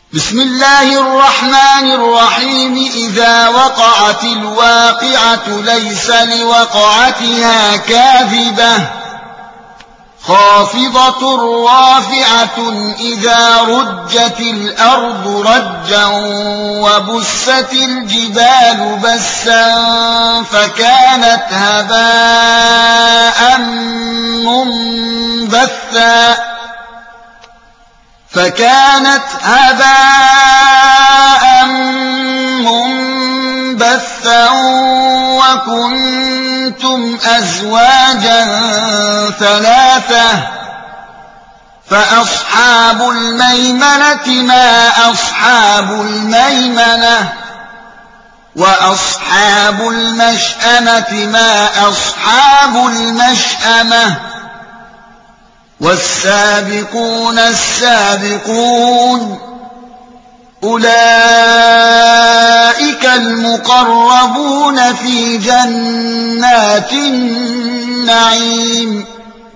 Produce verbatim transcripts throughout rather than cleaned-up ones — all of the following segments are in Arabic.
بسم الله الرحمن الرحيم إذا وقعت الواقعة ليس لوقعتها كاذبة خافضة رافعة إذا رجت الأرض رجا وبست الجبال بسا فكانت هباء منبثا فكانت هباء منبثا وكنتم أزواجا ثلاثة فأصحاب الميمنة ما أصحاب الميمنة وأصحاب المشأمة ما أصحاب المشأمة والسابقون السابقون أولئك المقربون في جنات النعيم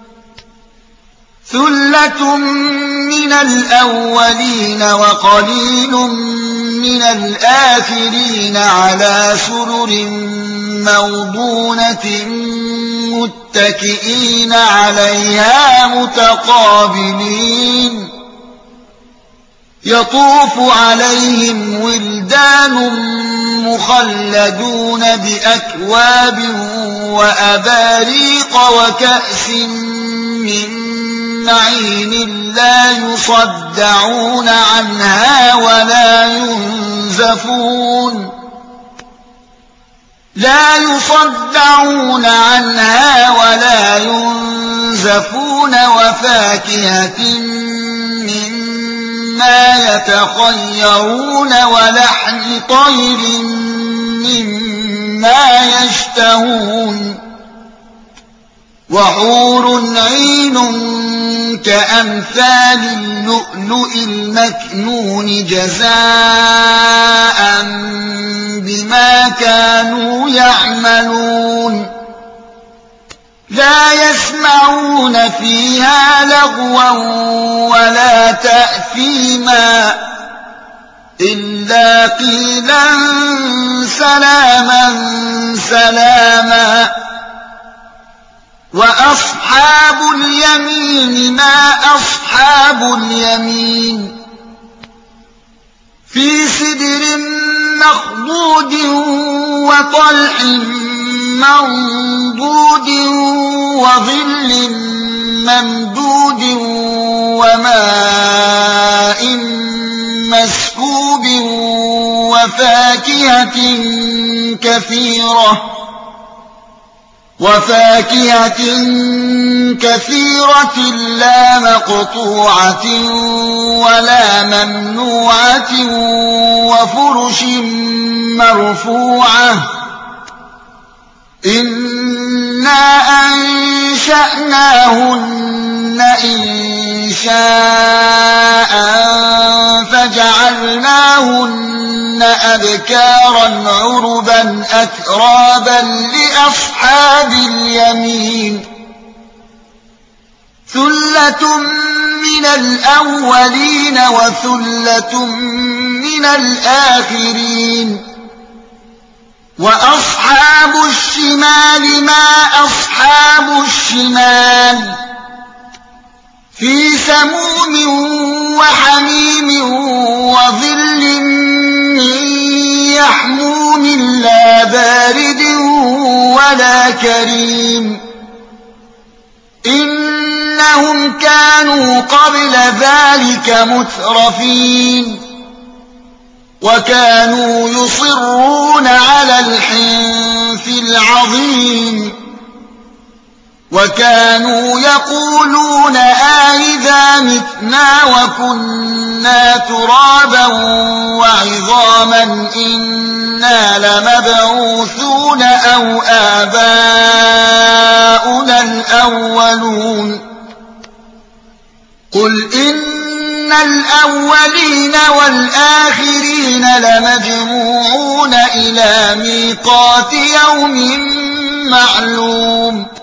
ثلة من الأولين وقليل من الآخرين على سرر موضونة متكئين عليها متقابلين يطوف عليهم ولدان مخلدون بأكواب وأباريق وكأس من معين لا يصدعون عنها ولا ينزفون لا يصدعون عنها ولا ينزفون وفاكهة مما يتخيرون ولحم طير مما يشتهون وحور عين كأمثال اللؤلؤ المكنون جزاء بما كانوا يعملون لا يسمعون فيها لغوا ولا تأثيما إلا قيلا سلاما سلاما وأصحاب اليمين ما أصحاب اليمين في سدر مخضود وطلح منضود وظل ممدود وماء مسكوب وفاكهة كثيرة وفاكهة كثيرة لا مقطوعة ولا ممنوعة وفرش مرفوعة إنا أنشأناهن إنشاء فجعلناهن أبكارا عربا أترابا لأصحاب اليمين ثلة من الأولين وثلة من الآخرين وأصحاب الشمال ما أصحاب الشمال في سموم وحميم وظل من يحموم لا بارد ولا كريم إنهم كانوا قبل ذلك مترفين وكانوا يصرون على الحنث العظيم وكانوا يقولون آئذا متنا وكنا ترابا وعظاما إنا لمبعوثون أو آباؤنا الأولون قل إن الأولين والآخرين لمجموعون إلى ميقات يوم معلوم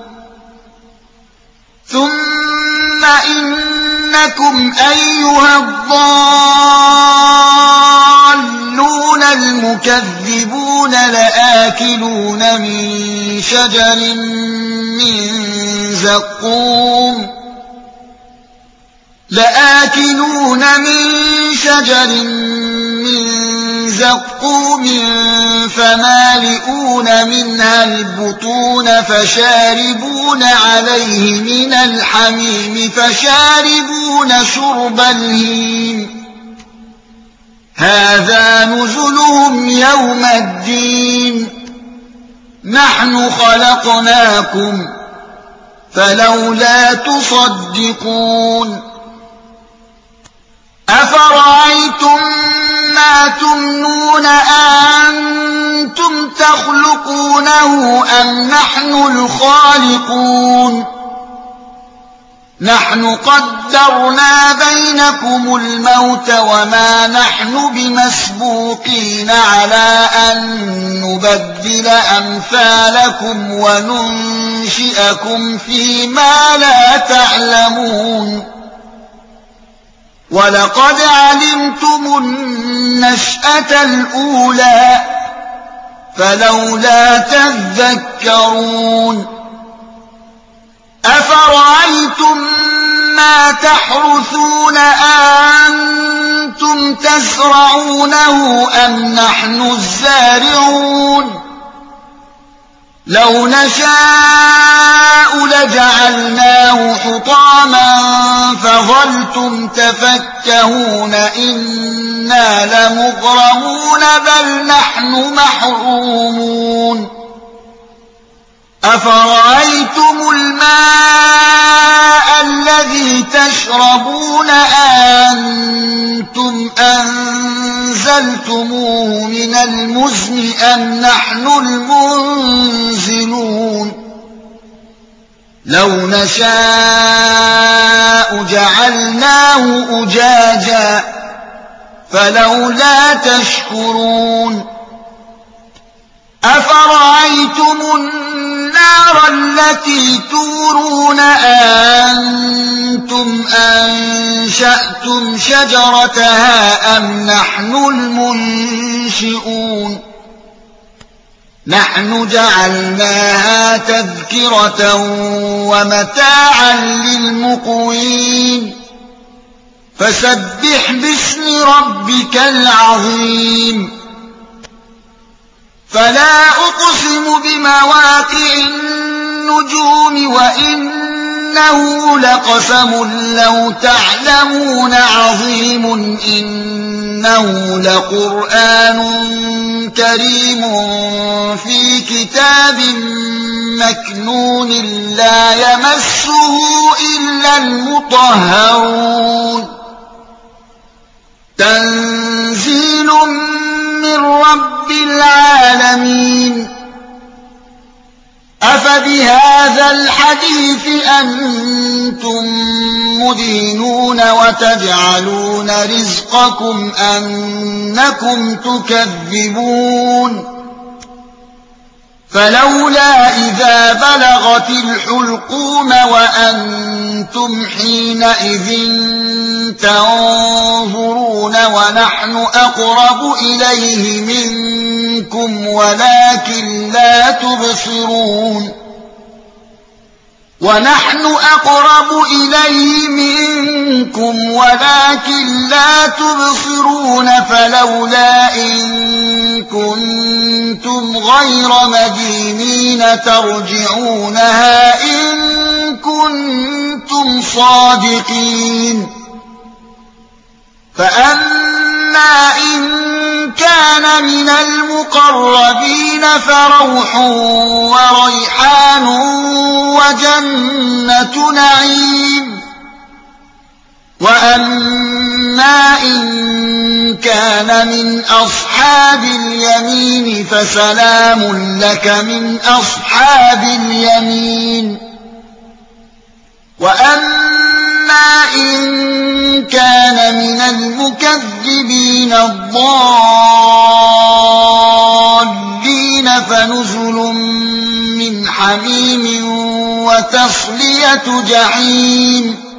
ثم إنكم أيها الضالون تكذبون لآكلون من شجر من زقوم لآكلون من شجر من زقوم فمالئون منها البطون فشاربون عليه من الحميم فشاربون شرب الهيم هذا نزلهم يوم الدين نحن خلقناكم فلولا تصدقون أفرأيتم ما تمنون أنتم تخلقونه أم نحن الخالقون نحن قدرنا بينكم الموت وما نحن بمسبوقين على أن نبدل أمثالكم وننشئكم فيما لا تعلمون ولقد علمتم النشأة الأولى فلولا تذكرون أفرأيتم ما تحرثون أنتم تزرعونه أم نحن الزارعون لو نشاء لجعلناه حطاما فظلتم تفكهون إنا لمغرمون بل نحن محرومون أفرأيتم الماء الذي تشربون أنتم أنزلتموه من المزن أم نحن المنزلون لو نشاء جعلناه أجاجا فلولا تشكرون أفرأيتم النار التي تورون أنتم أنشأتم شجرتها أم نحن المنشئون نحن جعلناها تذكرة ومتاعا للمقوين فسبح باسم ربك العظيم فلا أقسم بمواقع النجوم وإنه لقسم لو تعلمون عظيم إنه لقرآن كريم في كتاب مكنون لا يمسه إلا المطهرون تنزيل من رب العالمين أفبهذا الحديث أنتم مدينون وتجعلون رزقكم أنكم تكذبون فلولا إذا بلغت الحلقوم وأنتم حينئذ تنظرون ونحن أقرب إليه منكم ولكن لا تبصرون ونحن أقرب إليه منكم ولكن لا تبصرون فلولا إن كنتم غير مدينين ترجعونها إن كنتم صادقين فأما إن كان من المقربين فروح وريحان وجنة نعيم وأما إن كان من أصحاب اليمين فسلام لك من أصحاب اليمين وأما إن كان من المكذبين الضالين فنزل من حميم وتصلية جحيم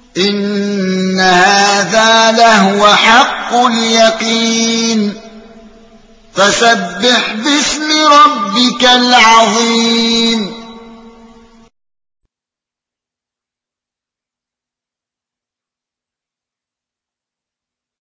إن هذا لهو حق اليقين فسبح باسم ربك العظيم